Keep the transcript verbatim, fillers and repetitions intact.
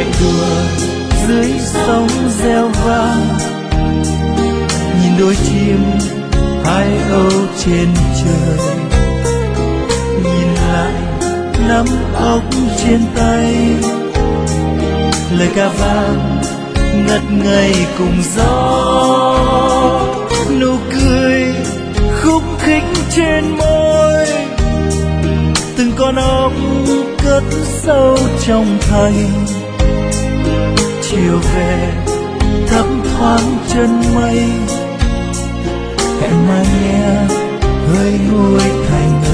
chạy đùa dưới sóng reo vang, nhìn đôi chim hai âu trên trời, nhìn lại nắm ốc trên tay, lời ca vang ngất ngây cùng gió, nụ cười khúc khích trên môi, từng con ốc cất sâu trong thành. Chiều về thấp thoáng chân mây, em mang nghe hơi nguôi thành